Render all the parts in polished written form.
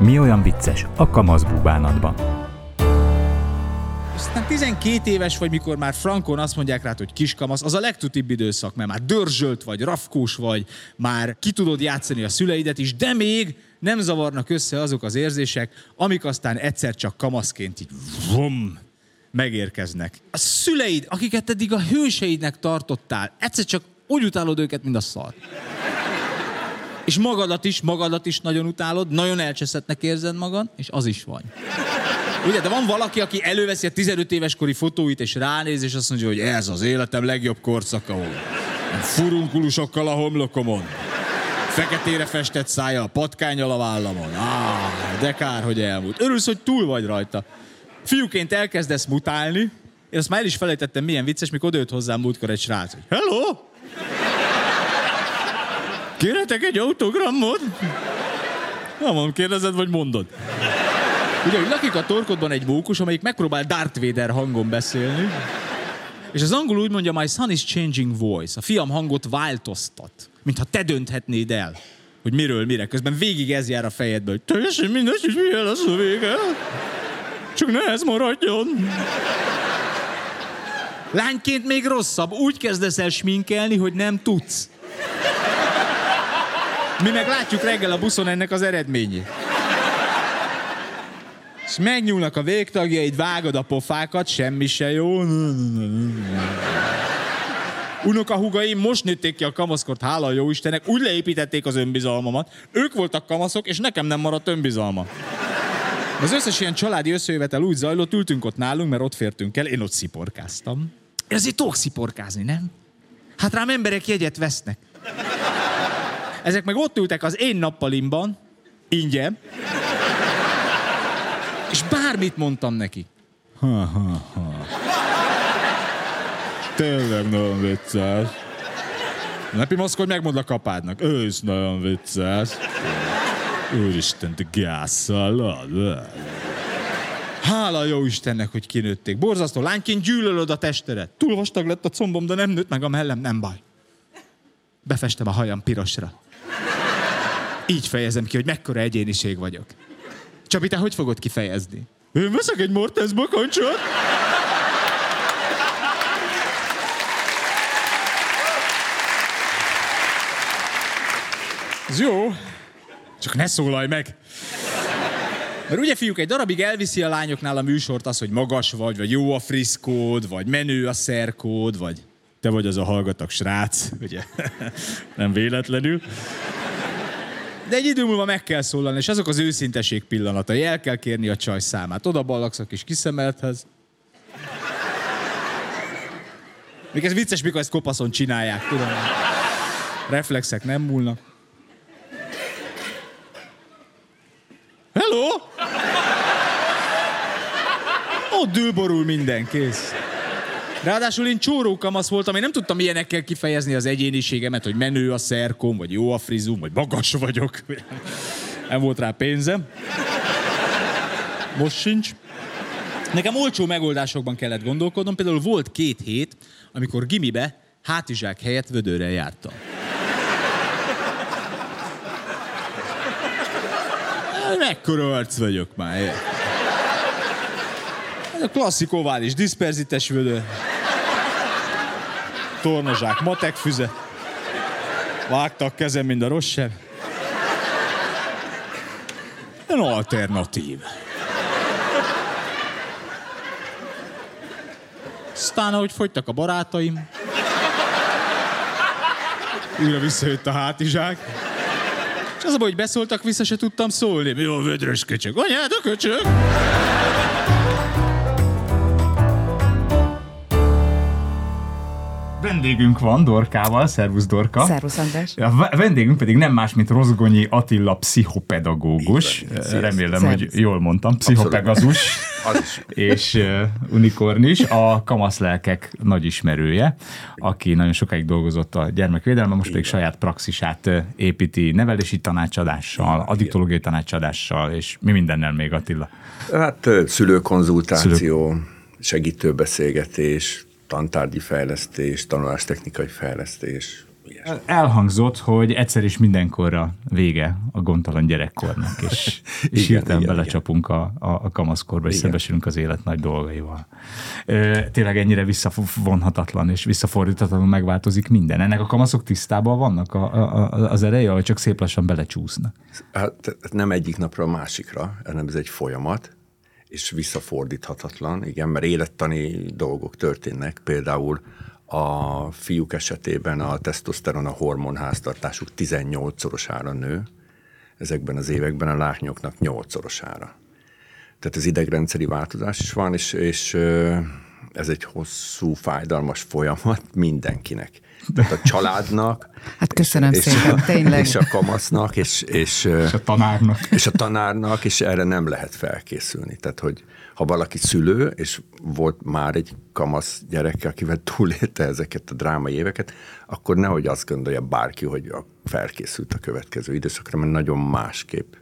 Mi olyan vicces a kamaszbúbánatban? Aztán 12 éves vagy, mikor már frankon azt mondják rád, hogy kiskamasz, az a legtutibb időszak, mert már dörzsölt vagy, rafkós vagy, már ki tudod játszani a szüleidet is, de még nem zavarnak össze azok az érzések, amik aztán egyszer csak kamaszként így megérkeznek. A szüleid, akiket eddig a hőseidnek tartottál, egyszer csak úgy utálod őket, mint a szar. És magadat is nagyon utálod, nagyon elcseszettnek érzed magad, és az is vagy. Ugye, de van valaki, aki előveszi a 15 éves kori fotóit, és ránéz, és azt mondja, hogy ez az életem legjobb korszaka, furunkulusokkal a homlokomon, feketére festett szája, patkánnyal a vállamon. De kár, hogy elmúlt. Örülsz, hogy túl vagy rajta. Fiúként elkezdesz mutálni, én azt már el is felejtettem, milyen vicces, mikor odajött hozzám múltkor egy srác, hogy hello! Kérhetek egy autogramot? Nem mondom, kérdezed, vagy mondod? Ugye, hogy lakik a torkodban egy mókus, amelyik megpróbál Darth Vader hangon beszélni, és az angol úgy mondja, my son is changing voice. A fiam hangot változtat, mintha te dönthetnéd el, hogy miről mire. Közben végig ez jár a fejedbe, hogy teljesen mindegy, és milyen lesz a vége. Csak ne ez maradjon. Lányként még rosszabb, úgy kezdesz el sminkelni, hogy nem tudsz. Mi meg látjuk reggel a buszon ennek az eredményét. És megnyúlnak a végtagjaid, vágod a pofákat, semmi se jó. Unokahúgaim most nőtték ki a kamaszkort, hála a jóistennek, úgy leépítették az önbizalmamat. Ők voltak kamaszok, és nekem nem maradt önbizalma. Az összes ilyen családi összejövetel úgy zajlott, ültünk ott nálunk, mert ott fértünk el, én ott sziporkáztam. Én azért tudok sziporkázni, nem? Hát rám emberek jegyet vesznek. Ezek meg ott ültek az én nappalimban, ingyen, és bármit mondtam neki. Tényleg nagyon vicces. Nepi maszkodj, megmondd a kapádnak. Ő is nagyon vicces. Úristen, te gásszal. Hála jó Istennek, hogy kinőtték. Borzasztó, lányként gyűlölöd a testedet. Túl vastag lett a combom, de nem nőtt meg a mellem, nem baj. Befestem a hajam pirosra. Így fejezem ki, hogy mekkora egyéniség vagyok. Csabi, te hogy fogod kifejezni? Én veszek egy Mortens bakancsot. Ez jó, csak ne szólalj meg. Mert ugye, fiúk, egy darabig elviszi a lányoknál a műsort az, hogy magas vagy jó a friszkód, vagy menő a szerkód, vagy te vagy az a hallgatag srác, ugye? Nem véletlenül. De egy idő múlva meg kell szólalni, és azok az őszinteség pillanatai. El kell kérni a csaj számát. Oda ballagsz a kis kiszemelthez. Még ez vicces, mikor ezt kopaszon csinálják, tudom. Reflexek nem múlnak. Hello! Ott dülborul minden, kész. Ráadásul én csóró kamasz voltam, én nem tudtam ilyenekkel kifejezni az egyéniségemet, hogy menő a szerkom, vagy jó a frizum, vagy magas vagyok. Nem volt rá pénzem. Most sincs. Nekem olcsó megoldásokban kellett gondolkodnom, például volt 2 hét, amikor gimibe hátizsák helyett vödörrel jártam. Mekkora arc vagyok már. A klasszik ovális, diszperzites vödör. Tornazsák, matek füze. Vágtak kezem, mint a rosser. Egy alternatív. Aztán, ahogy fogytak a barátaim, újra visszajött a hátizsák. És az a baj, hogy beszóltak, vissza se tudtam szólni. Mi a vödrös köcsög? Anyád a köcsög! Vendégünk van Dorkával, szervusz Dorka. Szervusz András. A vendégünk pedig nem más, mint Rozgonyi Attila pszichopedagógus. Remélem, hogy jól mondtam. Pszichopegazus és unikornis, a kamaszlelkek nagy ismerője, aki nagyon sokáig dolgozott a gyermekvédelemben, most pedig saját praxisát építi nevelési tanácsadással, addiktológiai tanácsadással, és mi mindennel még, Attila? Hát szülőkonzultáció, segítőbeszélgetés, tantárgyi fejlesztés, tanulástechnikai fejlesztés, Elhangzott, hogy egyszer is mindenkorra vége a gondtalan gyerekkornak, és hirtelen belecsapunk a kamaszkorba, és szembesülünk az élet nagy dolgaival. Tényleg ennyire visszavonhatatlan és visszafordíthatatlanul megváltozik minden. Ennek a kamaszok tisztában vannak az ereje, vagy csak szép lassan belecsúsznak? Hát nem egyik napra a másikra, hanem ez egy folyamat, és visszafordíthatatlan, igen, mert élettani dolgok történnek, például a fiúk esetében a tesztoszteron, a hormonháztartásuk 18-szorosára nő, ezekben az években a lányoknak 8-szorosára. Tehát az idegrendszeri változás is van, és ez egy hosszú, fájdalmas folyamat mindenkinek. Tehát a családnak, hát köszönöm szépen, tényleg. És a kamasznak, és a tanárnak. És a tanárnak, és erre nem lehet felkészülni. Tehát, hogy ha valaki szülő, és volt már egy kamasz gyereke, akivel túlélte ezeket a drámai éveket, akkor nehogy azt gondolja bárki, hogy felkészült a következő időszakra, mert nagyon másképp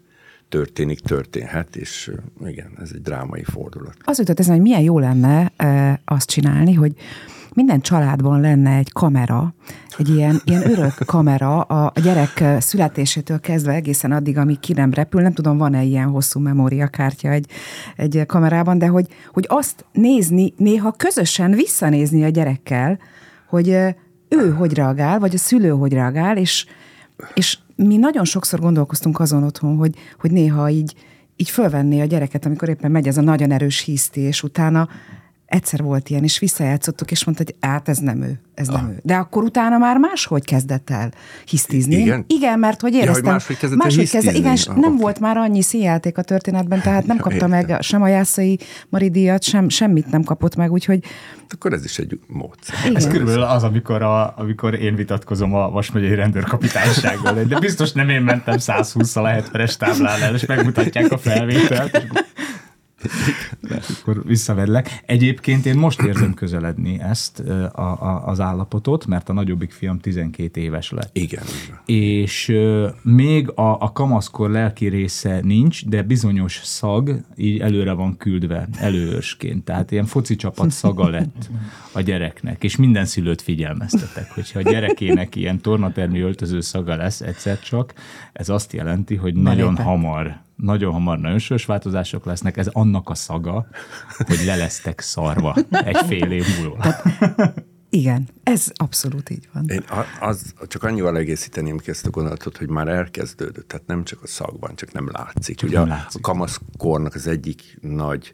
történhet, és igen, ez egy drámai fordulat. Az jutott ezen, hogy milyen jó lenne azt csinálni, hogy minden családban lenne egy kamera, egy ilyen örök kamera a gyerek születésétől kezdve egészen addig, amíg ki nem repül. Nem tudom, van-e ilyen hosszú memóriakártya egy kamerában, de hogy azt nézni, néha közösen visszanézni a gyerekkel, hogy ő hogy reagál, vagy a szülő hogy reagál, és mi nagyon sokszor gondolkoztunk azon otthon, hogy néha így fölvenné a gyereket, amikor éppen megy ez a nagyon erős hiszti, és utána egyszer volt ilyen, és visszajátszottuk, és mondta, hogy hát ez nem ő. De akkor utána már máshogy kezdett el hisztizni. Igen, mert hogy éreztem. Ja, hogy máshogy kezdett igen, és nem volt már annyi színjáték a történetben, tehát nem kapta meg sem a Jászai Mari díjat, semmit nem kapott meg, úgyhogy... Akkor ez is egy módszer. Igen. Ez körülbelül az, amikor én vitatkozom a Vas megyei rendőrkapitánysággal, de biztos nem én mentem 120-szal a 70-es táblán el, és megmutatják a felvételt. Akkor visszavedlek. Egyébként én most érzem közeledni ezt az állapotot, mert a nagyobbik fiam 12 éves lett. Igen. És még a kamaszkor lelki része nincs, de bizonyos szag így előre van küldve, előőrsként. Tehát ilyen foci csapat szaga lett a gyereknek, és minden szülőt figyelmeztetek, hogyha a gyerekének ilyen tornatermi öltöző szaga lesz egyszer csak, ez azt jelenti, hogy nagyon hamar nagyon sős változások lesznek, ez annak a szaga, hogy le lesztek szarva egy fél év múlva. Igen, ez abszolút így van. Én csak annyival egészíteném ki ezt a gondolatot, hogy már elkezdődött, tehát nem csak a szagban, csak nem látszik. Ugye a kamaszkornak az egyik nagy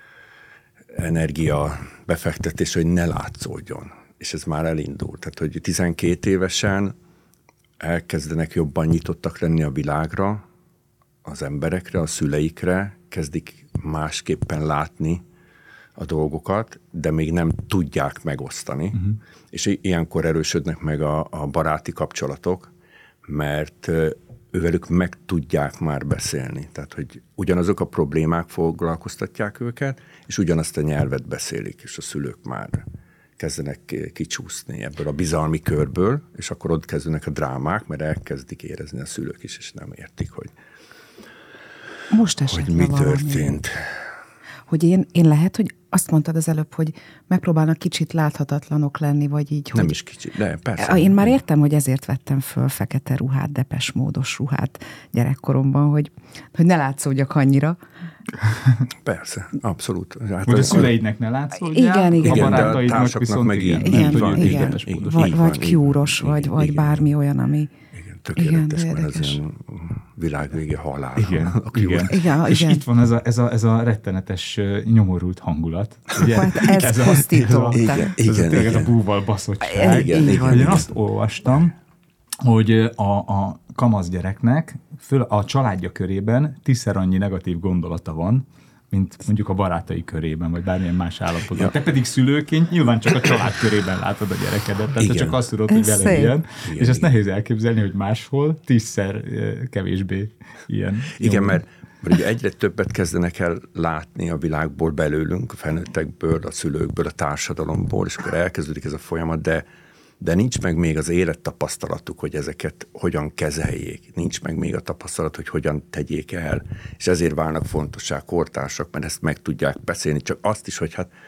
energia befektetés, hogy ne látszódjon, és ez már elindult. Tehát, hogy 12 évesen elkezdenek jobban nyitottak lenni a világra, az emberekre, a szüleikre, kezdik másképpen látni a dolgokat, de még nem tudják megosztani. Uh-huh. És ilyenkor erősödnek meg a baráti kapcsolatok, mert ővelük meg tudják már beszélni. Tehát, hogy ugyanazok a problémák foglalkoztatják őket, és ugyanazt a nyelvet beszélik, és a szülők már kezdenek kicsúszni ebből a bizalmi körből, és akkor ott kezdenek a drámák, mert elkezdik érezni a szülők is, és nem értik, hogy mi történt. Hogy én lehet, hogy azt mondtad az előbb, hogy megpróbálnak kicsit láthatatlanok lenni, vagy így. Nem hogy... is kicsit, de persze. Én már értem, hogy ezért vettem föl fekete ruhát, Depeche Módos ruhát gyerekkoromban, hogy ne látszódjak annyira. Persze, abszolút. Hogy a szüleidnek ne látszódjál, igen. A barátaidnak viszont meg igen. Vagy Cure-os, vagy bármi olyan, ami... Tökéletes, mert ez ilyen világvége halál. Igen. És itt van ez a rettenetes, nyomorult hangulat. Ugye? Hát ez pusztító. Ez a búval baszottság. Én azt olvastam, hogy a kamasz gyereknek a családja körében 10-szer annyi negatív gondolata van, mint mondjuk a barátai körében, vagy bármilyen más állapotban. Ja. Te pedig szülőként nyilván csak a család körében látod a gyerekedet, tehát te csak azt tudod, hogy veled ilyen, és ezt nehéz elképzelni, hogy máshol 10-szer kevésbé ilyen. Igen, mert ugye egyre többet kezdenek el látni a világból belőlünk, a felnőttekből, a szülőkből, a társadalomból, és akkor elkezdődik ez a folyamat, de nincs meg még az élettapasztalatuk, hogy ezeket hogyan kezeljék. Nincs meg még a tapasztalat, hogy hogyan tegyék el. És ezért válnak fontossá kortársak, mert ezt meg tudják beszélni. Csak azt is, hogy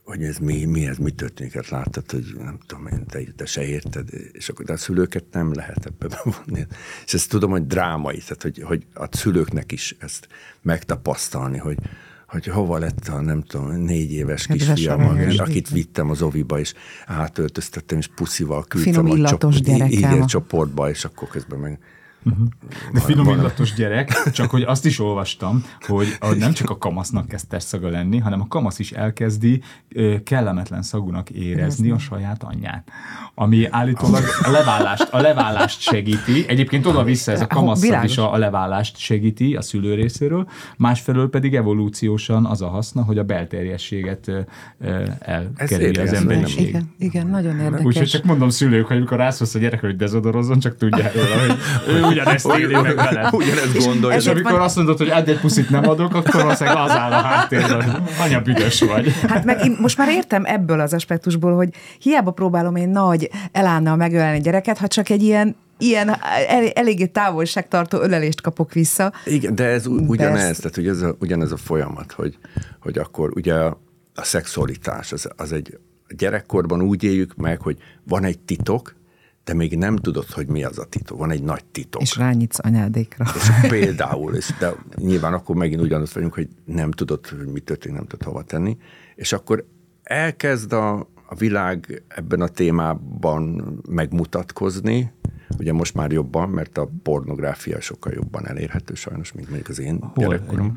ez mi történik, hát láttad, hogy nem tudom én, te se érted, és akkor de a szülőket nem lehet ebbe bevonni. És ezt tudom, hogy drámai, tehát hogy a szülőknek is ezt megtapasztalni, hogy hova lett a, nem tudom, 4 éves kisfiam, akit vittem az oviba, és átöltöztettem, és puszival küldtem a csoportba, és akkor közben meg... De finom illatos gyerek, csak hogy azt is olvastam, hogy nem csak a kamasznak kezd testszaga lenni, hanem a kamasz is elkezdi kellemetlen szagúnak érezni a saját anyját. Ami állítólag a leválást segíti. Egyébként oda-vissza ez a kamasszag is a leválást segíti a szülő részéről. Másfelől pedig evolúciósan az a haszna, hogy a belterjességet elkerüli az emberiség. Igen, nagyon érdekes. Úgyhogy csak mondom szülők, hogy amikor rászólsz a gyerek, hogy dezodorozzon, csak tudják róla, hogy ő ugyanezt éli meg veled. Ugyanezt gondolja. És amikor azt mondod, hogy egy puszit nem adok, akkor valószínűleg az áll a háttérben, hogy anya büdös vagy. Hát meg én most már értem ebből az aspektusból, hogy hiába próbálom én nagy elánnal megölelni gyereket, ha csak egy ilyen eléggé távolságtartó ölelést kapok vissza. Igen, de ez ugyanez, tehát ugye ugyanez a folyamat, hogy akkor ugye a szexualitás, az egy gyerekkorban úgy éljük meg, hogy van egy titok, de még nem tudod, hogy mi az a titok. Van egy nagy titok. És rányitsz anyádékra. És például, de nyilván akkor megint ugyanott vagyunk, hogy nem tudod, hogy mi történik, nem tudod hova tenni. És akkor elkezd a világ ebben a témában megmutatkozni, ugye most már jobban, mert a pornográfia sokkal jobban elérhető sajnos, mint mondjuk az én gyerekkorom.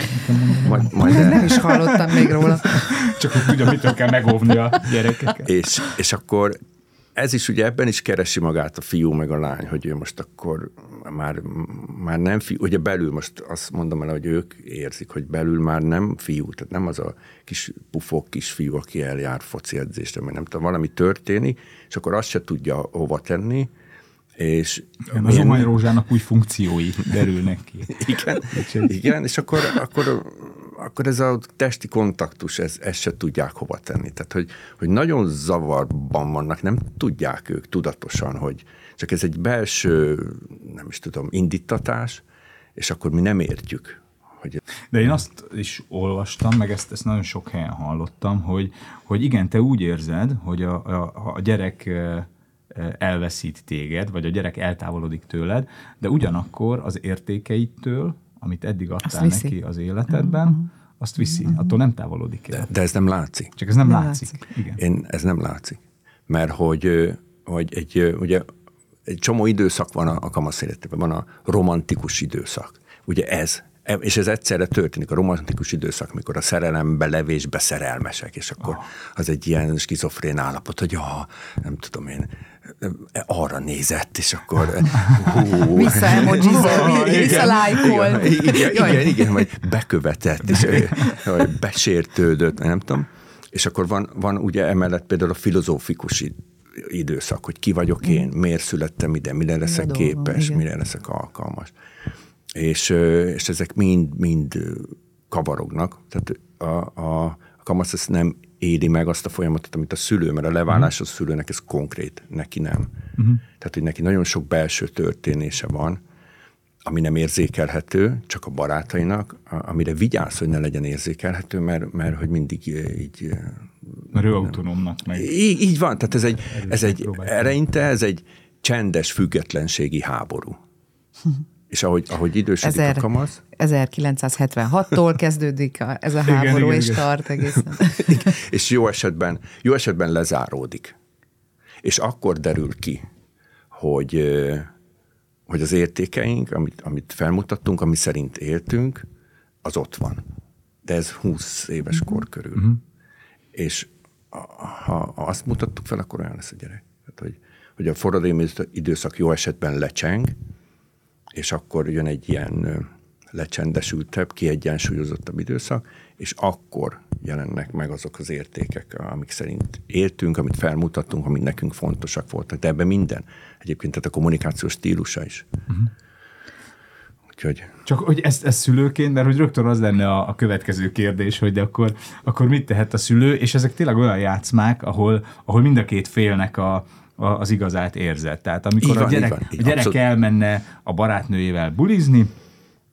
Nem is hallottam még róla. Csak hogy tudja, mitől kell megóvni a gyerekeket. És akkor ez is ugye ebben is keresi magát a fiú meg a lány, hogy ő most akkor már nem fiú, ugye belül most azt mondom el, hogy ők érzik, hogy belül már nem fiú, tehát nem az a kis pufok kisfiú, aki eljár foci edzésre, mert nem tudom, valami történik, és akkor azt se tudja hova tenni, és az omanyrózsának új funkciói derülnek ki. Igen, és akkor ez a testi kontaktus, ezt se tudják hova tenni. Tehát, hogy nagyon zavarban vannak, nem tudják ők tudatosan, hogy csak ez egy belső, nem is tudom, indítatás, és akkor mi nem értjük. De én azt is olvastam, meg ezt nagyon sok helyen hallottam, hogy igen, te úgy érzed, hogy a gyerek elveszít téged, vagy a gyerek eltávolodik tőled, de ugyanakkor az értékeitől, amit eddig adtál neki az életedben, azt viszi. Attól nem távolodik el. De ez nem látszik. Csak ez nem látszik. Igen. Ez nem látszik. Mert hogy ugye egy csomó időszak van a kamasz életében. Van a romantikus időszak. Ugye és ez egyszerre történik, a romantikus időszak, mikor a szerelembe levésbe szerelmesek, és akkor az egy ilyen skizofrén állapot, hogy nem tudom én, arra nézett, és akkor visszalájkol. Igen, vagy bekövetett, és vagy besértődött, nem tudom. És akkor van ugye emellett például a filozófikus időszak, hogy ki vagyok én, miért születtem ide, mire leszek képes, mire leszek alkalmas. És ezek mind kavarognak. Tehát a kamasz ezt nem éli meg azt a folyamatot, amit a szülő, mert a leválás a szülőnek ez konkrét, neki nem. Tehát, hogy neki nagyon sok belső történése van, ami nem érzékelhető, csak a barátainak, amire vigyáz, hogy ne legyen érzékelhető, mert hogy mindig így... Mert ő autonómnak meg. Így van, tehát ez egy csendes függetlenségi háború. És ahogy idősödik a kamasz... 1976-tól kezdődik ez a háború, és tart egészen. És jó esetben lezáródik. És akkor derül ki, hogy az értékeink, amit felmutattunk, ami szerint éltünk, az ott van. De ez 20 éves kor körül. És ha azt mutattuk fel, akkor olyan lesz a gyerek. Tehát, hogy a forradalmi időszak jó esetben lecseng, és akkor jön egy ilyen lecsendesültebb, kiegyensúlyozottabb időszak, és akkor jelennek meg azok az értékek, amik szerint éltünk, amit felmutattunk, amik nekünk fontosak voltak. De ebben minden. Egyébként tehát a kommunikációs stílusa is. Úgyhogy... Csak hogy ezt szülőként, mert hogy rögtön az lenne a következő kérdés, hogy akkor mit tehet a szülő, és ezek tényleg olyan játszmák, ahol mind a két félnek az igazát érzett. Tehát amikor a gyerek elmenne a barátnőjével bulizni,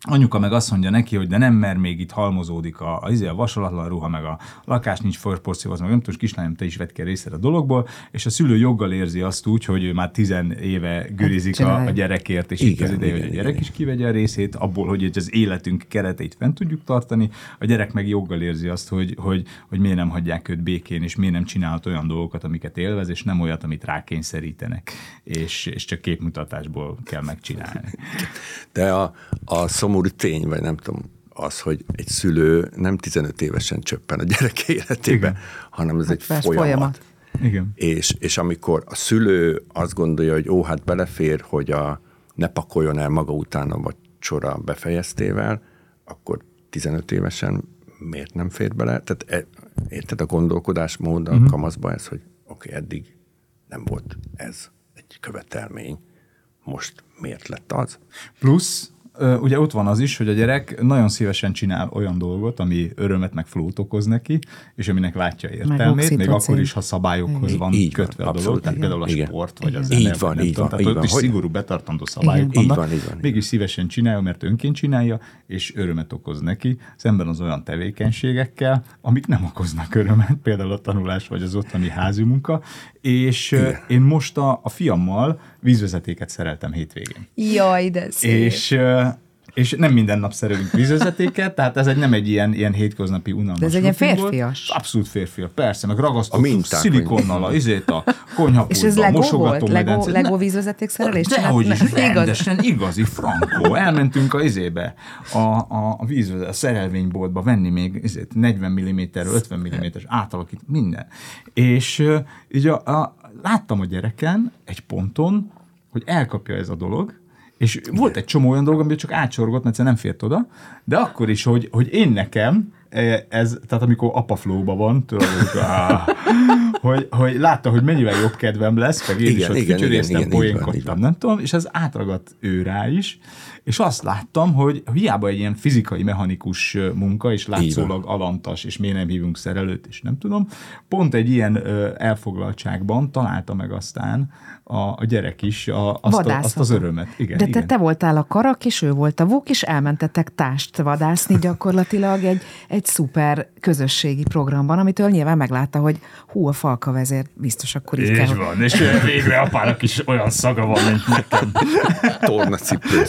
anyuka meg azt mondja neki, hogy de nem, mert még itt halmozódik a vasalatlan ruha, meg a lakás nincs porció, az meg nem tudom, kislányom, te is vedd ki részt a dologból, és a szülő joggal érzi azt úgy, hogy ő már 10 éve gürizik a gyerekért, és itt az ideje, hogy a gyerek is kivegye a részét, abból, hogy az életünk kereteit fent tudjuk tartani, a gyerek meg joggal érzi azt, hogy miért nem hagyják őt békén, és miért nem csinálhat olyan dolgokat, amiket élvez, és nem olyat, amit rákényszerítenek, és csak képmutatásból kell megcsinálni. De a szomorú tény, vagy nem tudom, az, hogy egy szülő nem 15 évesen csöppen a gyerek életébe, igen, hanem ez egy folyamat. Igen. És amikor a szülő azt gondolja, hogy hát belefér, hogy ne pakoljon el maga után a vacsora befejeztével, akkor 15 évesen miért nem fér bele? Tehát érted a gondolkodásmód a kamaszba ez, hogy oké, eddig nem volt ez egy követelmény, most miért lett az? Plusz ugye ott van az is, hogy a gyerek nagyon szívesen csinál olyan dolgot, ami örömet meg flót okoz neki, és aminek látja értelmét, még akkor is, ha szabályokhoz van kötve a dolog, tehát például a sport, vagy az zene, tehát ott is szigorú betartandó szabályok vannak. Mégis szívesen csinálja, mert önként csinálja, és örömet okoz neki, szemben az olyan tevékenységekkel, amik nem okoznak örömet, például a tanulás, vagy az otthoni házi munka, és én most a fiammal vízvezetéket szereltem hétvégén. Jaj, de szép. És nem minden nap szerelünk vízvezetéket, tehát ez nem egy ilyen hétköznapi unalmas. De ez egy ilyen férfias? Volt. Abszolút férfias, persze, meg ragasztottuk szilikonnal a konyhapultba, és ez Lego volt? Lego vízvezeték szerelés? Dehogy is, rendesen, igazi frankó. Elmentünk a vízvezeték, a szerelvényboltba venni még 40 mm-ről 50 mm-es átalakít, minden. És így láttam a gyereken egy ponton, hogy elkapja ez a dolog, és volt egy csomó olyan dolog, amit csak átsorgott, mert nem fért oda, de akkor is, hogy én nekem, ez, tehát amikor apaflóban van, hogy látta, hogy mennyivel jobb kedvem lesz, meg én is ott fütyöréztem, poénkodtam, nem tudom, és ez átragadt ő rá is, és azt láttam, hogy hiába egy ilyen fizikai, mechanikus munka, és látszólag alantas, és miért nem hívunk szerelőt, és nem tudom, pont egy ilyen elfoglaltságban találta meg aztán a gyerek is azt az örömet. Igen, de igen. Te voltál a karak, és ő volt a vuk, és elmentetek tást vadászni gyakorlatilag egy szuper közösségi programban, amitől nyilván meglátta, hogy a falka vezér biztos akkor így kell. Van, és végre apának is olyan szaga van, mint nekem. Tornacipős.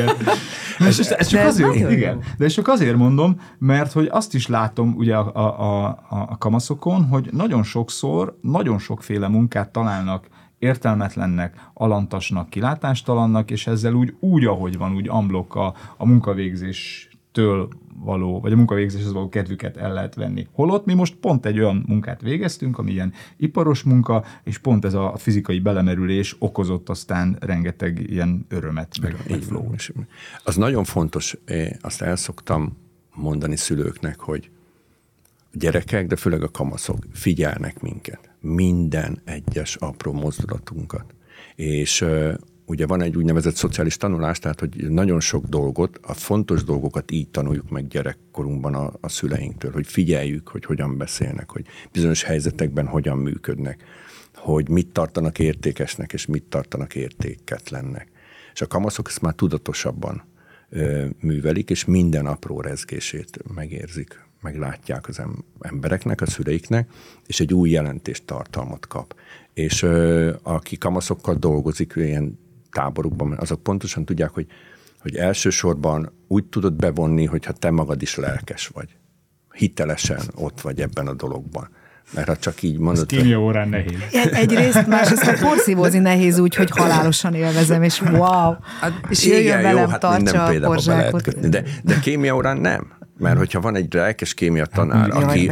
Ez csak azért, igen. De csak azért mondom, mert hogy azt is látom ugye a kamaszokon, hogy nagyon sokszor, nagyon sokféle munkát találnak értelmetlennek, alantasnak, kilátástalannak, és ezzel úgy ahogy van, úgy unblock a munkavégzéstől való, vagy a munkavégzéshez való kedvüket el lehet venni. Holott mi most pont egy olyan munkát végeztünk, ami ilyen iparos munka, és pont ez a fizikai belemerülés okozott aztán rengeteg ilyen örömet, meg flow. Az nagyon fontos, azt el szoktam mondani szülőknek, hogy a gyerekek, de főleg a kamaszok figyelnek minket. Minden egyes apró mozdulatunkat. És ugye van egy úgynevezett szociális tanulás, tehát hogy nagyon sok dolgot, a fontos dolgokat így tanuljuk meg gyerekkorunkban a szüleinktől, hogy figyeljük, hogy hogyan beszélnek, hogy bizonyos helyzetekben hogyan működnek, hogy mit tartanak értékesnek, és mit tartanak értéketlennek. És a kamaszok ezt már tudatosabban művelik, és minden apró rezgését megérzik, meglátják az embereknek, a szüleiknek, és egy új jelentéstartalmat kap. És aki kamaszokkal dolgozik ilyen táborukban, azok pontosan tudják, hogy elsősorban úgy tudod bevonni, hogyha te magad is lelkes vagy. Hitelesen ott vagy ebben a dologban. Mert ha csak így mondod... Ez kémia órán nehéz. Egyrészt, másrészt meg porszívózni nehéz úgy, hogy halálosan élvezem, és wow! És jöjjön velem, tartsa a porzsákot. De kémia órán nem. Mert hogyha van egy lelkes kémia tanár, aki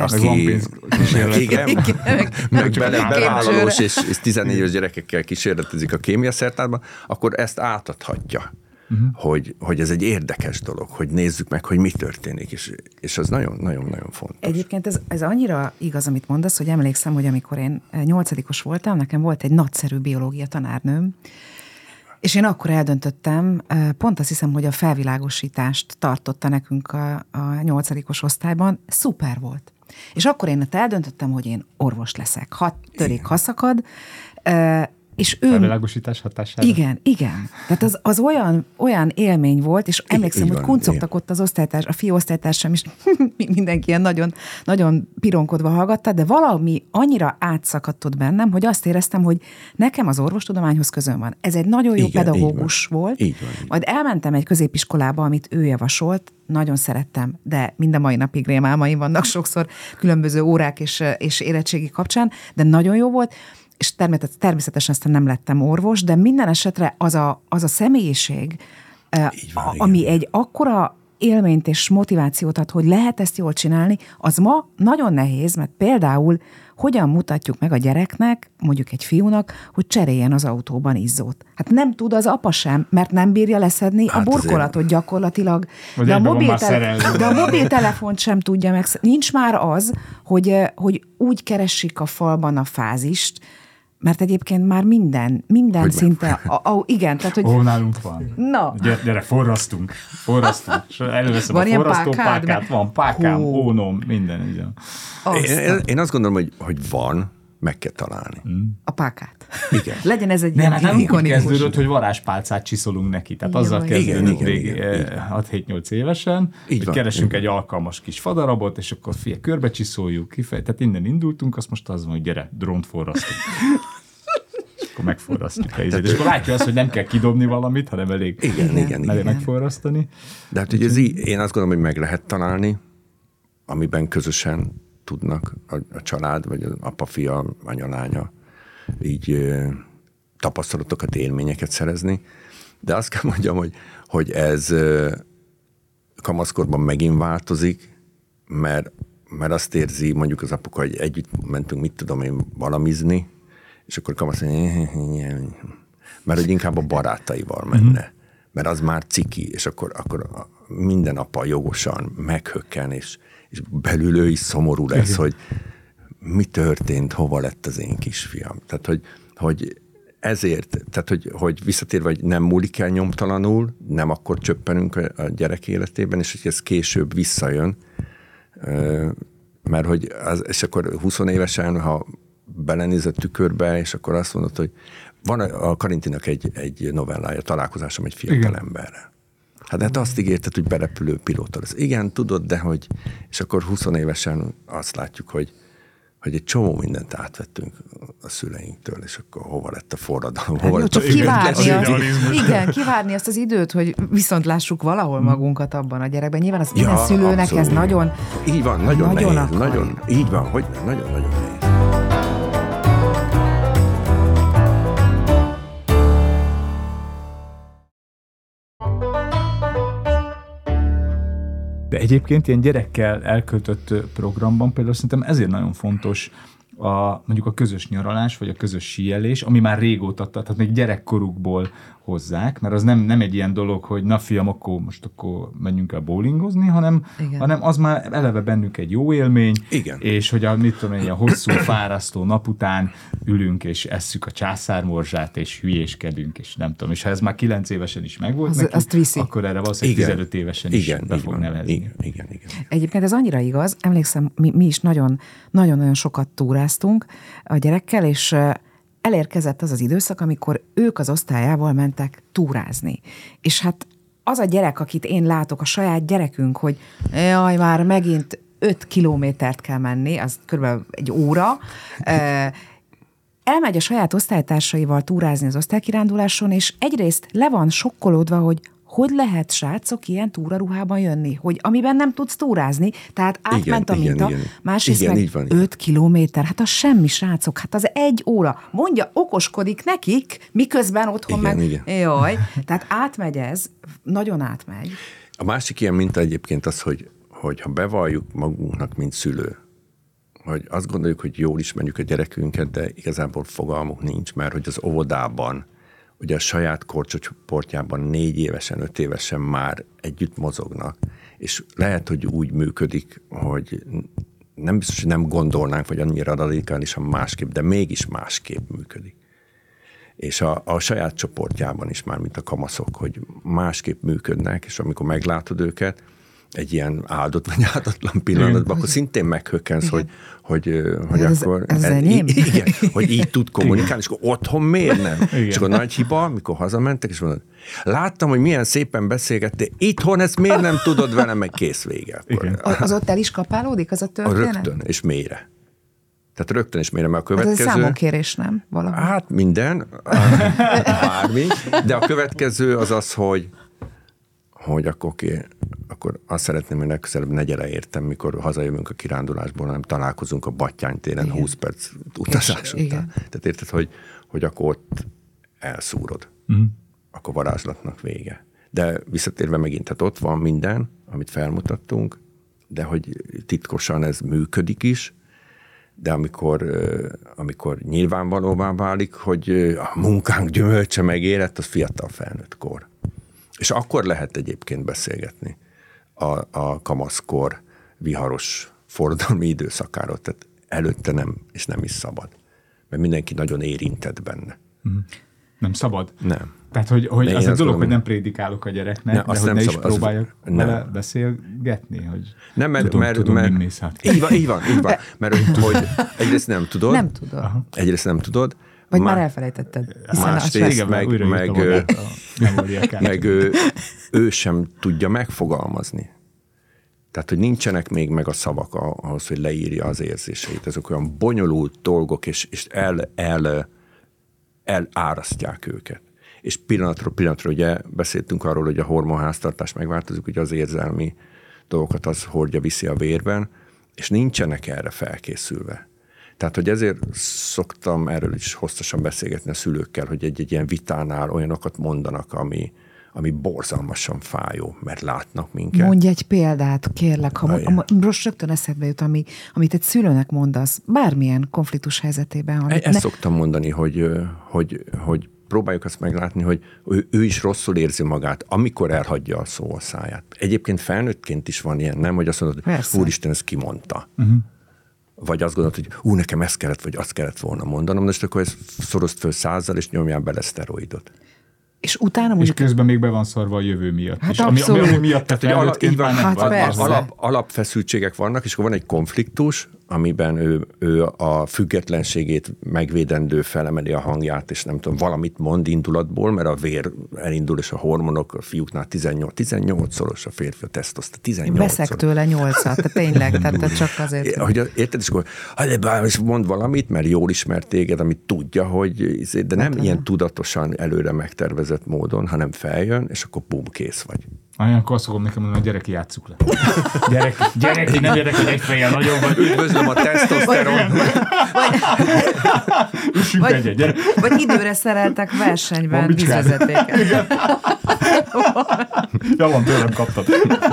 belevállalós és 14 éves gyerekekkel kísérletezik a kémia szertárban, akkor ezt átadhatja. Hogy ez egy érdekes dolog, hogy nézzük meg, hogy mi történik, és az nagyon-nagyon fontos. Egyébként ez annyira igaz, amit mondasz, hogy emlékszem, hogy amikor én 8-os voltam, nekem volt egy nagyszerű biológia tanárnőm, és én akkor eldöntöttem, pont azt hiszem, hogy a felvilágosítást tartotta nekünk a 8-os osztályban, szuper volt. És akkor én eldöntöttem, hogy én orvos leszek. Ha törik, ha szakad, És ő... Felvilágosítás hatására? Igen. Tehát az olyan élmény volt, és emlékszem, hogy kuncogtak ott az osztálytárs, a fiú osztálytársam is, mindenki ilyen nagyon, nagyon pironkodva hallgatta, de valami annyira átszakadt ott bennem, hogy azt éreztem, hogy nekem az orvostudományhoz közön van. Ez egy nagyon jó pedagógus volt. Így van. Majd elmentem egy középiskolába, amit ő javasolt, nagyon szerettem, de mind a mai napig rémálmaim vannak sokszor különböző órák és érettségi kapcsán, de nagyon jó volt, és természetesen aztán nem lettem orvos, de minden esetre az a személyiség, ami egy akkora élményt és motivációt ad, hogy lehet ezt jól csinálni, az ma nagyon nehéz, mert például hogyan mutatjuk meg a gyereknek, mondjuk egy fiúnak, hogy cseréljen az autóban izzót. Hát nem tud az apa sem, mert nem bírja leszedni a burkolatot gyakorlatilag. De a mobiltelefont sem tudja meg. Nincs már az, hogy úgy keresik a falban a fázist, mert egyébként már minden szinte... igen, tehát, hogy... nálunk van. Na. Gyere, forrasztunk. Előveszem a forrasztópákát, van pákám, ónom, minden. Én azt gondolom, hogy van, meg kell találni. A pákát. Igen. Legyen ez egy ilyen ikonikus. Kezdődött, hogy varázspálcát csiszolunk neki. Tehát azzal kezdődött 6-7-8 évesen, hogy keresünk egy alkalmas kis fadarabot, és akkor körbe csiszoljuk, tehát innen indultunk, azt most az van, hogy gyere, drónt forrasztunk. Akkor megforrasztjuk a helyzetet. És akkor látja azt, hogy nem kell kidobni valamit, hanem elég megforrasztani. De hát ugye én azt gondolom, hogy meg lehet találni, amiben közösen tudnak a család, vagy az apa, fia, anya, lánya így tapasztalatokat, élményeket szerezni. De azt kell mondjam, hogy ez kamaszkorban megint változik, mert azt érzi mondjuk az apuka, hogy együtt mentünk, mit tudom én, valamizni, és akkor kamasz mondja, mert hogy inkább a barátaival menne. Mert az már ciki, és akkor minden apa jogosan meghökken, és belül ő is szomorú lesz, hogy mi történt, hova lett az én kisfiam. Tehát, hogy ezért, tehát, hogy visszatérve, hogy nem múlik el nyomtalanul, nem akkor csöppenünk a gyerek életében, és hogy ez később visszajön, mert hogy és akkor 20 évesen, ha belenéz a tükörbe, és akkor azt mondod, hogy van a Karintinak egy novellája, Találkozásom egy fiatal emberrel. Hát azt ígérted, hogy berepülő pilóta lesz. Igen, tudod, de hogy... És akkor 20 évesen azt látjuk, hogy egy csomó mindent átvettünk a szüleinktől, és akkor hova lett a forradalom? Hát jó, csak kivárni azt az időt, hogy viszont lássuk valahol magunkat abban a gyerekben. Nyilván az minden szülőnek abszolút. Ez nagyon... Így van, nagyon nehéz. Így van, hogy nagyon-nagyon nehéz. De egyébként ilyen gyerekkel elköltött programban például szerintem ezért nagyon fontos mondjuk a közös nyaralás, vagy a közös síelés, ami már régóta, tehát még gyerekkorukból hozzák, mert az nem egy ilyen dolog, hogy na fiam, akkor menjünk el bowlingozni, hanem az már eleve bennünk egy jó élmény, igen. És hogy mit tudom, ilyen hosszú, fárasztó nap után ülünk, és esszük a császármorzsát, és hülyéskedünk, és nem tudom, és ha ez már 9 évesen is megvolt neki, akkor erre valószínűleg 15 évesen is be fog nevezni. Igen. Egyébként ez annyira igaz, emlékszem, mi is nagyon-nagyon sokat túráztunk a gyerekkel, és elérkezett az időszak, amikor ők az osztályával mentek túrázni. És hát az a gyerek, akit én látok, a saját gyerekünk, hogy jaj, már megint 5 kilométert kell menni, az körülbelül egy óra, elmegy a saját osztálytársaival túrázni az osztálykiránduláson, és egyrészt le van sokkolódva, hogy lehet, srácok, ilyen túraruhában jönni, hogy amiben nem tudsz túrázni, tehát átment a minta, másrészt meg 5 kilométer, hát az semmi, srácok, hát az 1 óra. Mondja, okoskodik nekik, miközben otthon igen. Jaj, tehát átmegy ez, nagyon átmegy. A másik ilyen minta egyébként az, hogy ha bevalljuk magunknak, mint szülő, hogy azt gondoljuk, hogy jól ismerjük a gyerekünket, de igazából fogalmuk nincs, mert hogy az óvodában ugye a saját korcsoportjában 4 évesen, 5 évesen már együtt mozognak, és lehet, hogy úgy működik, hogy nem biztos, hogy nem gondolnánk, vagy annyira radikálisan másképp, de mégis másképp működik. És a saját csoportjában is már, mint a kamaszok, hogy másképp működnek, és amikor meglátod őket, egy ilyen áldott vagy áldatlan pillanatban, akkor szintén meghökkensz, hogy akkor... Ez enyém? Igen, hogy így tud kommunikálni, és akkor otthon miért nem? Igen. És akkor nagy hiba, amikor hazamentek, és mondod, láttam, hogy milyen szépen beszélgettél, itthon ezt miért nem tudod velem, meg kész vége. Az ott el is kapálódik, az a történet? Rögtön, és mélyre. Tehát rögtön is mélyre, mert a következő... Ez egy számonkérés, nem? Valami. Hát minden, bármi, de a következő az, hogy akkor azt szeretném, hogy legközelebb ne gyere értem, mikor hazajövünk a kirándulásból, hanem találkozunk a Battyány téren 20 perc utazás után. Igen. Tehát érted, hogy akkor ott elszúrod. Akkor varázslatnak vége. De visszatérve megint, tehát ott van minden, amit felmutattunk, de hogy titkosan ez működik is, de amikor nyilvánvalóvá válik, hogy a munkánk gyümölcse megérett, az fiatal felnőtt kor. És akkor lehet egyébként beszélgetni a kamaszkor viharos forradalmi időszakáról. Tehát előtte nem, és nem is szabad. Mert mindenki nagyon érintett benne. Nem szabad? Nem. Tehát, hogy az a dolog, hogy nem prédikálok a gyereknek, de hogy ne is próbáljak vele beszélgetni, hogy nem, mert tudom, mi néz hát. Így van. Mert hogy egyrészt nem tudod. Nem tudod. Egyrészt nem tudod. Vagy már elfelejtetted. Másrészt meg ő sem tudja megfogalmazni. Tehát, hogy nincsenek még meg a szavak ahhoz, hogy leírja az érzéseit. Ezek olyan bonyolult dolgok, és elárasztják őket. És pillanatról pillanatra, ugye beszéltünk arról, hogy a hormonháztartás megváltozik, ugye az érzelmi dolgokat az hordja, viszi a vérben, és nincsenek erre felkészülve. Tehát, hogy ezért szoktam erről is hosszasan beszélgetni a szülőkkel, hogy egy ilyen vitánál olyanokat mondanak, ami borzalmasan fájó, mert látnak minket. Mondj egy példát, kérlek, most rögtön eszedbe jut, amit egy szülőnek mondasz, bármilyen konfliktus helyzetében. Ezt szoktam mondani, hogy próbáljuk azt meglátni, hogy ő is rosszul érzi magát, amikor elhagyja a szó a száját. Egyébként felnőttként is van ilyen, nem, hogy azt mondod, hogy úristen, ezt kimondta. Vagy azt gondolod, hogy nekem ezt kellett, vagy azt kellett volna mondanom, de akkor ezt szorozd föl 100-zal, és nyomjál bele szteroidot. És utána mondjuk... És közben még be van szarva a jövő miatt. Hát és ami miatt te felnőttként alapfeszültségek vannak, és akkor van egy konfliktus, amiben ő a függetlenségét megvédendő felemeli a hangját, és nem tudom, valamit mond indulatból, mert a vér elindul, és a hormonok a fiúknál 18-szoros, a férfi a tesztoszta 18-szoros. Veszek tőle 8-at, tehát tényleg, tehát csak azért. Érted, és akkor mond valamit, mert jól ismert téged, amit tudja, hogy, de nem ilyen tudatosan előre megtervezett módon, hanem feljön, és akkor bum, kész vagy. Akkor azt fogom nekem mondani, hogy gyerek, játsszuk le. Gyerek, nem gyerek, hogy egy fejjel nagyobb vagy. Üdvözlöm a tesztoszteron. Üssünk egyet, gyerek. Vagy időre szereltek versenyben vízvezetéket. Ja, van, tőlem kaptad.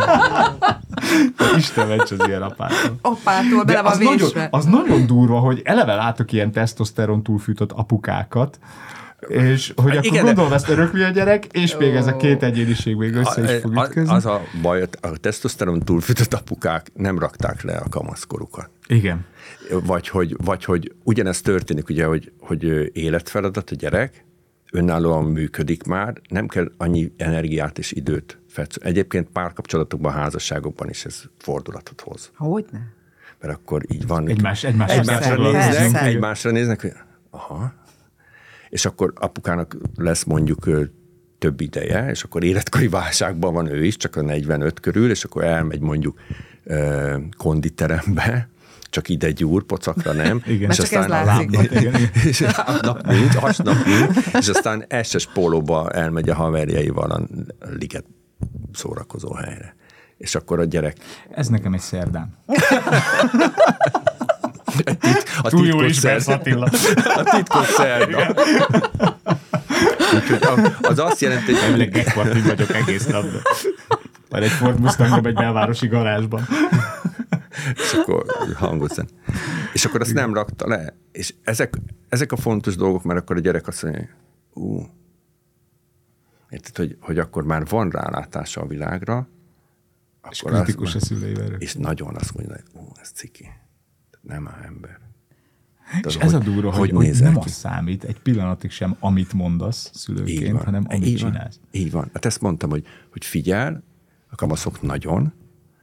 Isten ments az ilyen apától. Apától bele van vésve. Az nagyon durva, hogy eleve látok ilyen tesztoszteron túlfűtött apukákat, és hogy akkor gondolom, ezt örökli a gyerek, és még ez a két egyéniség még össze is fog ütközni. Az a baj, a tesztoszteron túlfűtött apukák nem rakták le a kamaszkorukat. Igen. Vagy hogy ugyanezt történik, ugye, hogy életfeladat a gyerek, önállóan működik már, nem kell annyi energiát és időt felszólni. Egyébként párkapcsolatokban, házasságokban is ez fordulatot hoz. Hogyne? Mert akkor így van. Egymásra néznek, hogy aha. És akkor apukának lesz mondjuk több ideje, és akkor életkori válságban van ő is, csak a 45 körül, és akkor elmegy mondjuk konditerembe, csak ide gyúr, pocakra nem. Igen. És aztán a lábnap nincs, hasnap nincs, és aztán SS pólóba elmegy a haverjaival a liget szórakozó helyre. És akkor a gyerek... Ez nekem egy szerdán. Túl jól ismersz, Attila. A titkos szerda. Az azt jelenti, hogy... Elvileg Gekpartin vagyok egész nap. Vagy egy Ford Mustangom egy belvárosi garázsban. És akkor hangosan. És akkor azt nem rakta le. És ezek a fontos dolgok, mert akkor a gyerek azt mondja, érted, hogy akkor már van rálátása a világra. És kritikus a szüleivel. És nagyon azt mondja, hogy ez ciki. Nem a ember. És ez a durva, hogy nem az számít egy pillanatig sem, amit mondasz szülőként, hanem amit csinálsz. Így van. Hát ezt mondtam, hogy figyel, a kamaszok nagyon,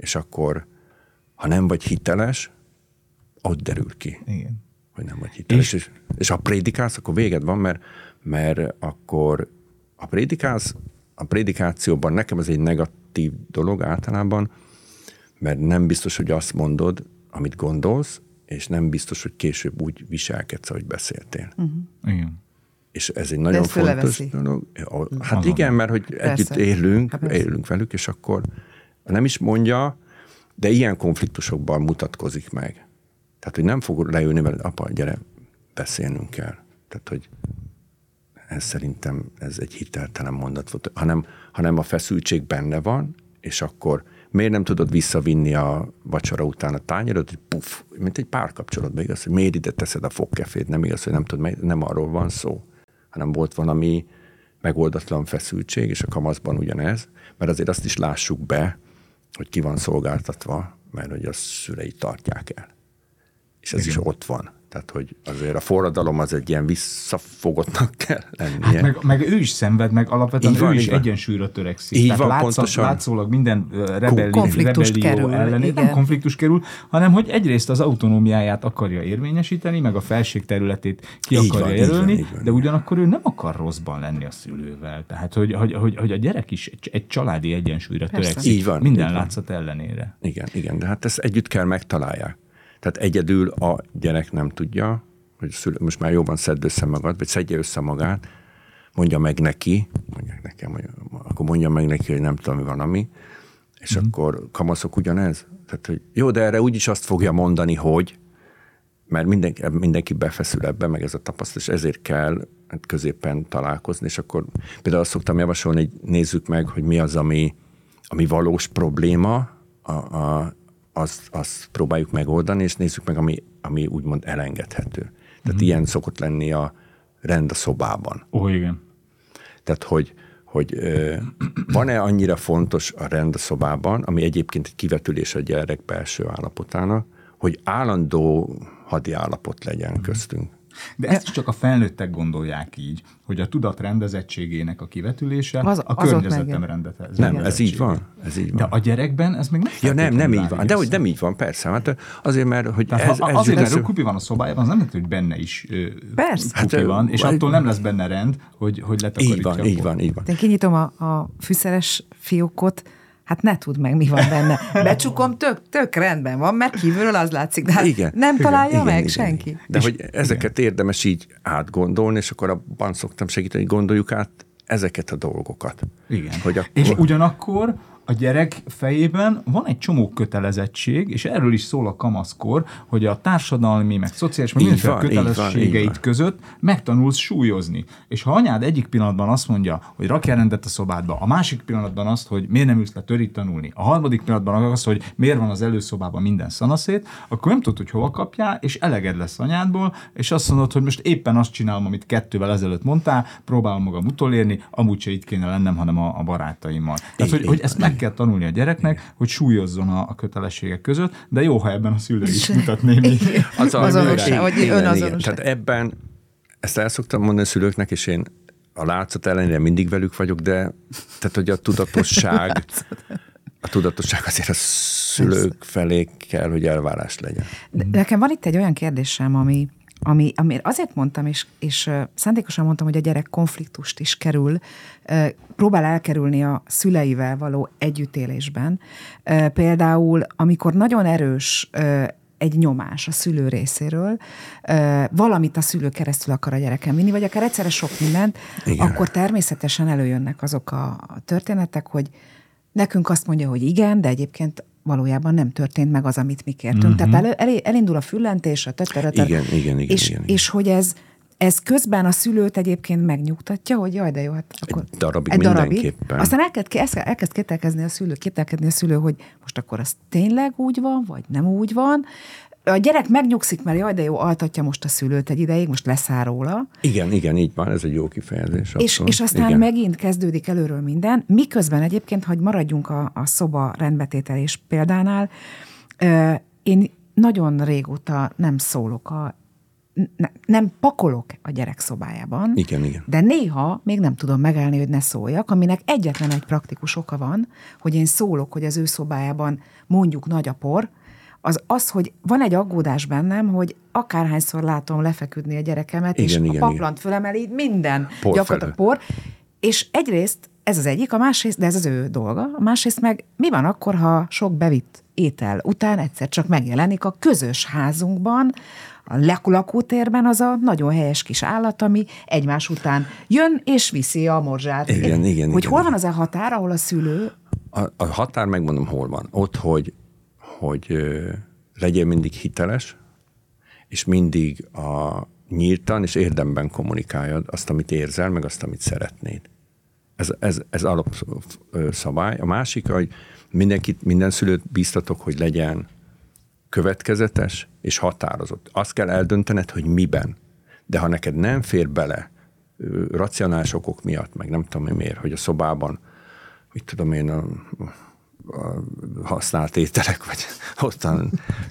és akkor, ha nem vagy hiteles, ott derül ki, Igen. hogy nem vagy hiteles. És ha prédikálsz, akkor véged van, mert akkor a prédikációban nekem ez egy negatív dolog általában, mert nem biztos, hogy azt mondod, amit gondolsz, és nem biztos, hogy később úgy viselkedsz, ahogy beszéltél. Igen. És ez egy nagyon fontos dolog. Hát igen, mert hogy együtt élünk velük, és akkor nem is mondja, de ilyen konfliktusokban mutatkozik meg. Tehát, hogy nem fog leülni veled, apa, gyere, beszélnünk kell. Tehát, hogy ez szerintem ez egy hiteltelen mondat volt, hanem a feszültség benne van, és akkor miért nem tudod visszavinni a vacsora után a tányérod, hogy puff, mint egy párkapcsolatban, igaz, hogy miért ide teszed a fogkefét, nem igaz, hogy nem tudod, nem arról van szó, hanem volt valami megoldatlan feszültség, és a kamaszban ugyanez, mert azért azt is lássuk be, hogy ki van szolgáltatva, mert hogy a szülei tartják el. És ez is ott van. Tehát, hogy azért a forradalom az egy ilyen visszafogottnak kell lennie. Hát meg ő is szenved, meg alapvetően ő is egyensúlyra törekszik. Így Tehát van, látszólag minden konfliktus kerül. Nem konfliktus kerül, hanem hogy egyrészt az autonómiáját akarja érvényesíteni, meg a felség területét ki akarja jelölni, de ugyanakkor ő nem akar rosszban lenni a szülővel. Tehát, hogy a gyerek is egy családi egyensúlyra törekszik. Így van, minden így van. látszat ellenére. Igen, de hát ezt együtt kell megtalálják. Tehát egyedül a gyerek nem tudja, hogy most már jobban szedd össze magad, vagy szedje össze magát, mondja meg neki, akkor mondja meg neki, hogy nem tudom, mi van, ami, és akkor kamaszok ugyanez. Tehát, hogy jó, de erre úgyis azt fogja mondani, hogy, mert mindenki befeszül ebbe, meg ez a tapasztalat, és ezért kell középen találkozni, és akkor például azt szoktam javasolni, hogy nézzük meg, hogy mi az, ami valós probléma, azt próbáljuk megoldani, és nézzük meg, ami úgymond elengedhető. Tehát ilyen szokott lenni a rend a szobában. Igen. Tehát, hogy van-e annyira fontos a rend a szobában, ami egyébként egy kivetülés a gyerek belső állapotának, hogy állandó hadi állapot legyen köztünk. De ezt is csak a felnőttek gondolják így, hogy a tudat rendezettségének a kivetülése a környezetem rendezettség. Nem, ez így van. De a gyerekben ez még nem így van. De hogy nem így van, persze. Hát azért, mert hogy azért, mert kupi van a szobájában, az nem jelenti, hogy benne is kupi van, és attól nem lesz benne rend, hogy letakarítja. Így van. Én kinyitom a fűszeres fiókot, hát ne tudd meg, mi van benne. Becsukom, tök rendben van, mert kívülről az látszik, de hát nem találja meg senki. De hogy ezeket érdemes így átgondolni, és akkor abban szoktam segíteni, hogy gondoljuk át ezeket a dolgokat. Igen. És ugyanakkor a gyerek fejében van egy csomó kötelezettség, és erről is szól a kamaszkor, hogy a társadalmi, meg szociális, meg mindenféle kötelességeit között megtanulsz súlyozni. És ha anyád egyik pillanatban azt mondja, hogy rakjál rendet a szobádba, a másik pillanatban azt, hogy miért nem ülsz le törít tanulni, a harmadik pillanatban azt, hogy miért van az előszobában minden szanaszét, akkor nem tudod, hogy hova kapjál, és eleged lesz anyádból, és azt mondod, hogy most éppen azt csinálom, amit 2 ezelőtt mondtál, próbálom magam utolérni, amúgy se itt kéne lennem, hanem a barátaimmal. Tehát, hogy ezt meg kell tanulni a gyereknek, hogy súlyozzon a kötelességek között, de jó, ha ebben a szülő is mutat némi azonosság, hogy önazonosság. Tehát ebben, ezt el szoktam mondani a szülőknek, és én a látszat ellenére mindig velük vagyok, de tehát, hogy a tudatosság azért a szülők felé kell, hogy elvárás legyen. De nekem van itt egy olyan kérdésem, ami azért mondtam, és szándékosan mondtam, hogy a gyerek konfliktust is próbál elkerülni a szüleivel való együttélésben. Például, amikor nagyon erős egy nyomás a szülő részéről, valamit a szülő keresztül akar a gyereken vinni, vagy akár egyszerre sok mindent, igen, akkor természetesen előjönnek azok a történetek, hogy nekünk azt mondja, hogy igen, de egyébként valójában nem történt meg az, amit mi kértünk. Tehát elindul a füllentés, a igen. És hogy ez közben a szülőt egyébként megnyugtatja, hogy jaj, de jó, hát akkor egy darabig mindenképpen. Aztán elkezd kételkedni a szülő, hogy most akkor az tényleg úgy van, vagy nem úgy van. A gyerek megnyugszik, mert jaj, de jó, altatja most a szülőt egy ideig, most leszáll róla. Igen, így van, ez egy jó kifejezés. És aztán megint kezdődik előről minden, miközben egyébként, hogy maradjunk a szoba rendbetételés példánál, én nagyon régóta nem szólok nem pakolok a gyerek szobájában, Igen. De néha még nem tudom megállni, hogy ne szóljak, aminek egyetlen egy praktikus oka van, hogy én szólok, hogy az ő szobájában mondjuk nagy a por, az, hogy van egy aggódás bennem, hogy akárhányszor látom lefeküdni a gyerekemet, és a paplant fölemeli, minden gyakorlatilag por, és egyrészt ez az egyik, a másrészt, de ez az ő dolga, a másrészt meg mi van akkor, ha sok bevitt étel után egyszer csak megjelenik a közös házunkban, a lakótérben az a nagyon helyes kis állat, ami egymás után jön és viszi a morzsát. Igen. Hogy hol van az a határ, ahol a szülő... A határ, megmondom, hol van. Ott, hogy legyél mindig hiteles, és mindig nyíltan és érdemben kommunikáljad azt, amit érzel, meg azt, amit szeretnéd. Ez alapszabály. A másik, hogy minden szülőt bíztatok, hogy legyen következetes és határozott. Azt kell eldöntened, hogy miben. De ha neked nem fér bele racionális okok miatt, meg nem tudom miért, hogy a szobában, mit tudom én, a használt ételek, vagy ottan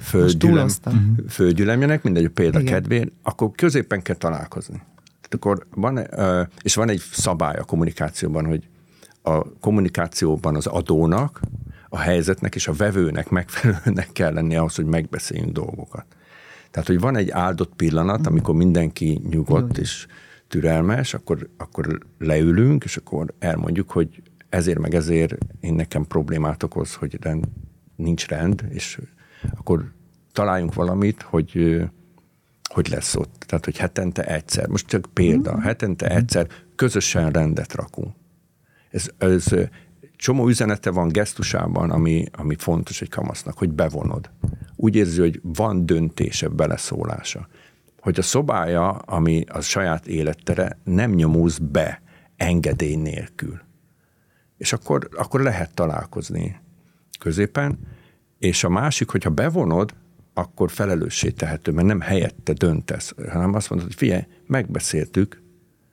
földgyülemjenek, mindegy, példa kedvéért, akkor középen kell találkozni. Tehát akkor van egy szabály a kommunikációban, hogy a kommunikációban az adónak, a helyzetnek és a vevőnek megfelelőnek kell lenni ahhoz, hogy megbeszéljünk dolgokat. Tehát, hogy van egy áldott pillanat, amikor mindenki nyugodt és türelmes, akkor leülünk, és akkor elmondjuk, hogy ezért meg ezért én nekem problémát okoz, hogy nincs rend, és akkor találjunk valamit, hogy lesz ott. Tehát, hogy hetente egyszer, most csak példa, hetente egyszer közösen rendet rakunk. Ez csomó üzenete van gesztusában, ami fontos egy kamasznak, hogy bevonod. Úgy érzi, hogy van döntése, beleszólása. Hogy a szobája, ami a saját élettere, nem nyomóz be engedély nélkül. És akkor lehet találkozni középen, és a másik, hogyha bevonod, akkor felelőssé tehető, mert nem helyette döntesz, hanem azt mondod, hogy figyelj, megbeszéltük,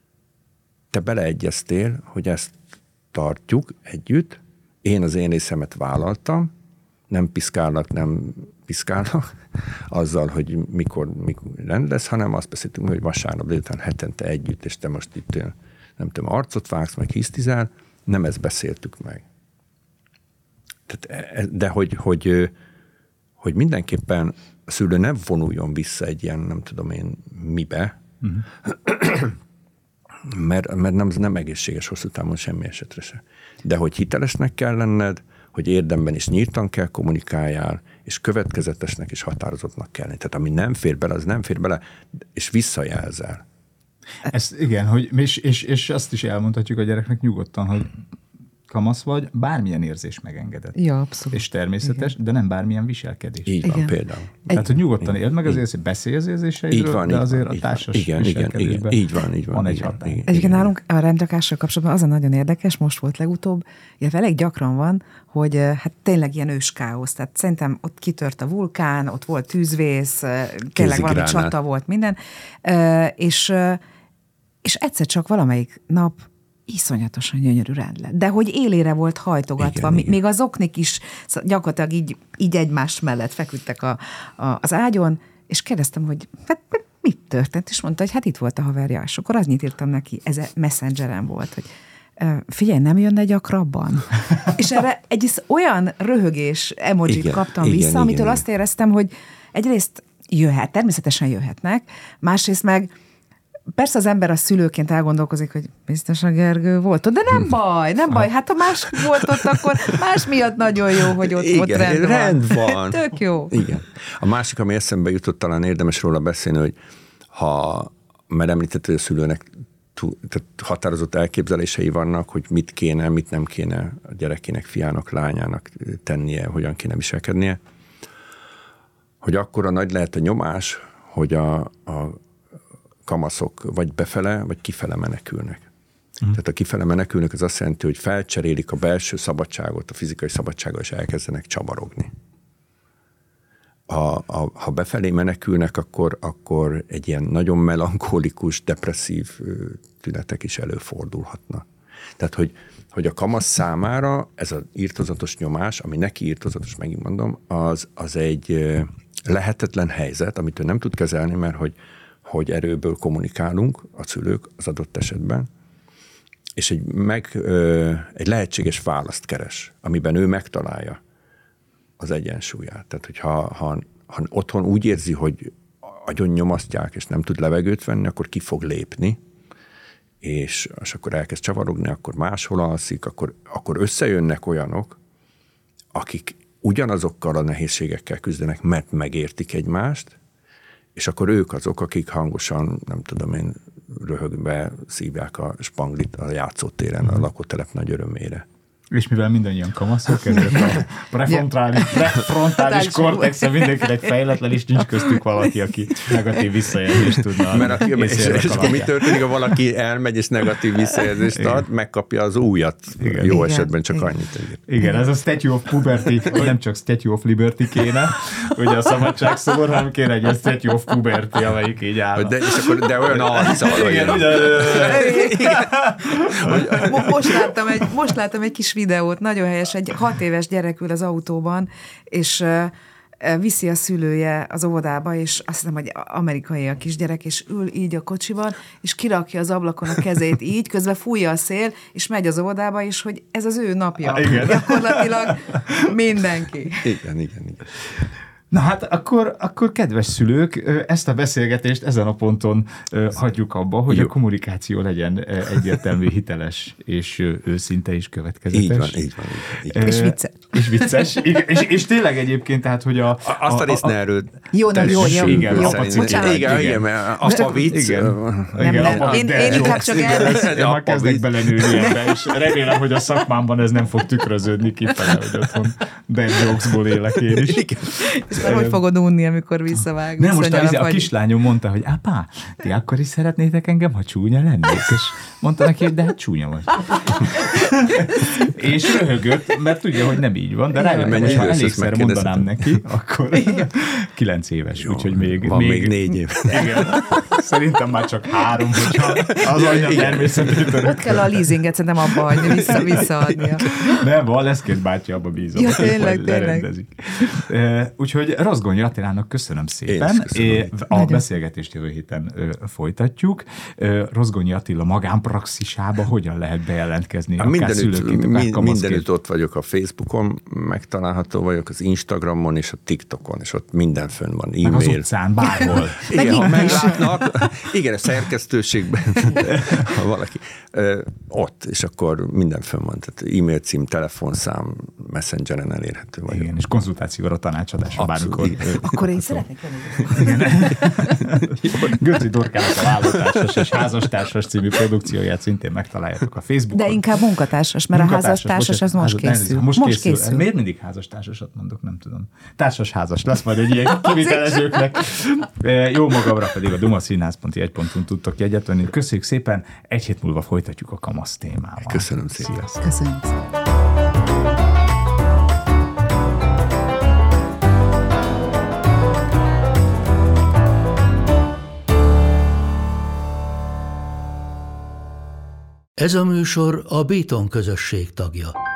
te beleegyeztél, hogy ezt tartjuk együtt, én az én részemet vállaltam, nem piszkálnak azzal, hogy mikor rend lesz, hanem azt beszéltünk, hogy vasárnap délután hetente együtt, és te most itt nem tudom, arcot vágsz, meg hisztizál, nem ezt beszéltük meg. Tehát, de hogy mindenképpen a szülő ne vonuljon vissza egy ilyen, nem tudom én, mibe, mert nem egészséges hosszú távon semmi esetre se. De hogy hitelesnek kell lenned, hogy érdemben is nyíltan kell kommunikáljál, és következetesnek és határozottnak kell lenni. Tehát ami nem fér bele, az nem fér bele, és visszajelzel. Igen, és azt is elmondhatjuk a gyereknek nyugodtan, hogy kamasz vagy, bármilyen érzés megengedett. Ja, abszolút. És természetes, de nem bármilyen viselkedés. Így van például. Tehát, hogy nyugodtan éld meg az érzést, beszélj az érzéseidről, de azért a társas viselkedésben így van egy határ. Egyébként nálunk a rendrakással kapcsolatban az a nagyon érdekes, most volt legutóbb, illetve elég gyakran van, hogy hát tényleg ilyen őskáosz. Tehát szerintem ott kitört a vulkán, ott volt tűzvész, tényleg valami csata volt, minden. És egyszer csak valamelyik nap iszonyatosan gyönyörű rend lett. De hogy élére volt hajtogatva, igen. Még az oknik is gyakorlatilag így egymás mellett feküdtek az ágyon, és kérdeztem, hogy hát mit történt, és mondta, hogy hát itt volt a haverja, és akkor annyit írtam neki, ez Messengeren volt, hogy figyelj, nem jönne gyakrabban? És erre egy olyan röhögés emojit kaptam vissza, amitől azt éreztem, hogy egyrészt természetesen jöhetnek, másrészt meg persze az ember a szülőként elgondolkozik, hogy biztos a Gergő volt ott, de nem baj, hát ha más volt ott, akkor más miatt nagyon jó, hogy ott volt rend van. Tök jó. Igen. A másik, ami eszembe jutott, talán érdemes róla beszélni, hogy mert említett, hogy a szülőnek tehát határozott elképzelései vannak, hogy mit kéne, mit nem kéne a gyerekének, fiának, lányának tennie, hogyan kéne viselkednie, hogy akkora nagy lehet a nyomás, hogy a kamaszok vagy befele, vagy kifele menekülnek. Tehát a kifele menekülnek, az azt jelenti, hogy felcserélik a belső szabadságot, a fizikai szabadságot, és elkezdenek csavarogni. Ha befelé menekülnek, akkor egy ilyen nagyon melankolikus, depresszív tünetek is előfordulhatnak. Tehát, hogy a kamasz számára ez az irtózatos nyomás, ami neki irtózatos, megint mondom, az egy lehetetlen helyzet, amit ő nem tud kezelni, mert hogy hogy erőből kommunikálunk a szülők az adott esetben, és egy lehetséges választ keres, amiben ő megtalálja az egyensúlyát. Tehát, hogyha otthon úgy érzi, hogy agyon nyomasztják, és nem tud levegőt venni, akkor ki fog lépni, és akkor elkezd csavarogni, akkor máshol alszik, akkor összejönnek olyanok, akik ugyanazokkal a nehézségekkel küzdenek, mert megértik egymást, és akkor ők azok, akik hangosan, nem tudom én, röhögve szívják a spanglit a játszótéren, a lakótelep nagy örömére. És mivel mindannyian kamaszok, ezért a prefrontális kortexen mindenkinek fejletlen, és nincs köztük valaki, aki negatív visszajelzést tudna. Mert és akkor mi történik, ha valaki elmegy, és negatív visszajelzést ad, megkapja az újat. Igen. Jó esetben csak annyit. Igen, ez a Statue of Puberty, nem csak Statue of Liberty kéne, ugye a szabadságszobor, hanem kéne egy Statue of Puberty, amelyik így áll. De olyan arccal. Most láttam egy kis videót, nagyon helyes, egy 6 éves gyerek ül az autóban, és viszi a szülője az óvodába, és azt hiszem, hogy amerikai a kisgyerek, és ül így a kocsiban, és kirakja az ablakon a kezét így, közben fújja a szél, és megy az óvodába, és hogy ez az ő napja. Igen. Gyakorlatilag mindenki. Igen. Na hát akkor kedves szülők, ezt a beszélgetést ezen a ponton hagyjuk abba, hogy a kommunikáció legyen egyértelmű, hiteles, és őszinte és következetes. Így van. És vicces. És vicces. És tényleg egyébként, tehát, hogy azt a részt ne erőd. Jó. Igen, apa vicc. Én inkább csak elveszem. Én már kezdek belenőni ebbe, és remélem, hogy a szakmámban ez nem fog tükröződni kifele, hogy otthon bad jokesból élek én is. És már hogy fogod unni, amikor visszavág? Nem, most a kislányom mondta, hogy apá, ti akkor is szeretnétek engem, ha csúnya lennék? És mondta neki, hogy de hát csúnya vagy. És röhögött, mert tudja, hogy nem így van, de rájöttem, hogy ha elégszer mondanám neki, akkor 9 éves, úgyhogy még... Van még 4 év. Igen. Szerintem már csak 3, hogyha az anyja természetét örökkel. Ott kell a leasinget szerintem abba hagyni, visszaadnia. Nem, a Leszkés bátyja abba bízom. Ja, tényleg. Úgyhogy Rozgonyi Attilának köszönöm szépen. A beszélgetést jövő héten folytatjuk. Rozgonyi Attila magánpraxisába hogyan lehet bejelentkezni? Mindenütt ott vagyok a Facebookon, megtalálható vagyok az Instagramon és a TikTokon, és ott minden fönn van. E-mail. Meg az utcán, bárhol. Igen, ha meglátnak, igen, a szerkesztőségben, ha valaki ott, és akkor minden fönn van. Tehát e-mail cím, telefonszám, Messengeren elérhető vagyok. Igen, és konzultációra, tanácsadásra bármikor. Akkor én szeretnék lenni. Götzi Dorkának a Vállótársas és Házastársas című produkcióját szintén megtaláljátok a Facebookon. De inkább munkatársas, mert a házastársas az most készül. Most készül. Miért mindig házastársasat mondok, nem tudom. Társas-házas lesz majd egy ilyen kivitelezőknek. Jó magamra pedig a dumaszínház.1.hu tudtok jegyet venni. Köszönjük szépen, 1 hét múlva folytatjuk a kamasz témával. Köszönöm szépen. Sziasztok. Köszönöm szépen. Ez a műsor a Béton közösség tagja.